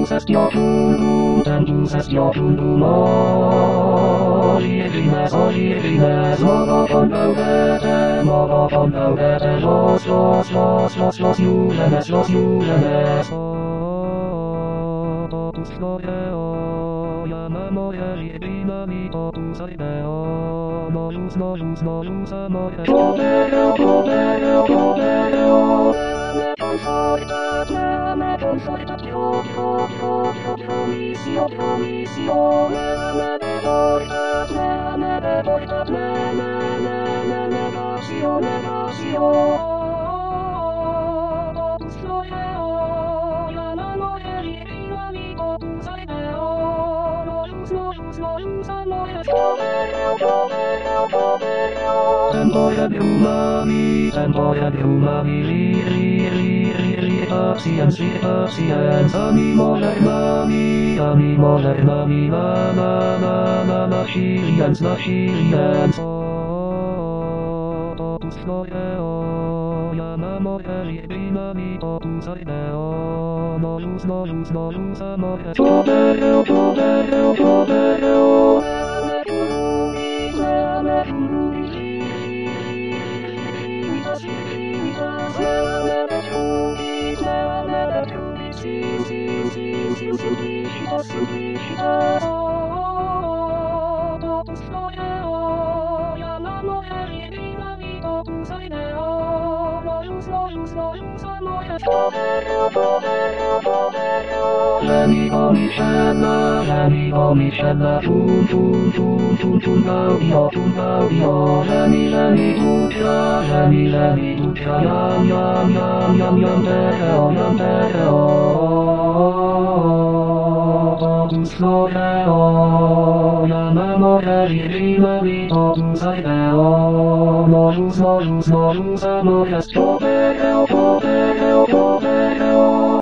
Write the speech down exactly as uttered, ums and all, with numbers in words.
tempus diocundum, tempus diocundum, origines, origines, modo con laudete, modo con laudete, los, los, los, los, los iudenes, los iudenes. Totus Glorio, llamamo Erigina, mi totus Aideo, nolus, nolus, nolus, amore. Codeo, codeo, codeo, me confortat, me confortat, Dio, Dio, Dio, Dio, Dio, misio, Dio, misio, me deportat, me deportat, me, me, me, me, negatio, negatio. Totus Glorio, llamamo Erigina, mi totus Aideo, nolus, nolus, nolus, amore. Codeo, codeo, codeo, tempore humani, tempore humani, ri, ri, ri, ri, ri, paciens, ri, paciens, animo lernami, animo lernami, na, na, na, na, na, Chilians, na, Chilians. Totus Glorio, llamamo Erigina, mi totus Aideo, nolus, nolus, nolus, amore. Codeo, codeo, codeo, L'amico Michella, l'amico Michella, tun tun tun tun tun Claudio, tun Claudio, l'ami l'ami tutia, l'ami l'ami tutia, yam yam yam yam yam Teo, yam Teo. Totus Glorio, llamamo Erigina, mi totus Aideo, nolus, nolus, nolus, amores. Codeo, codeo, codeo.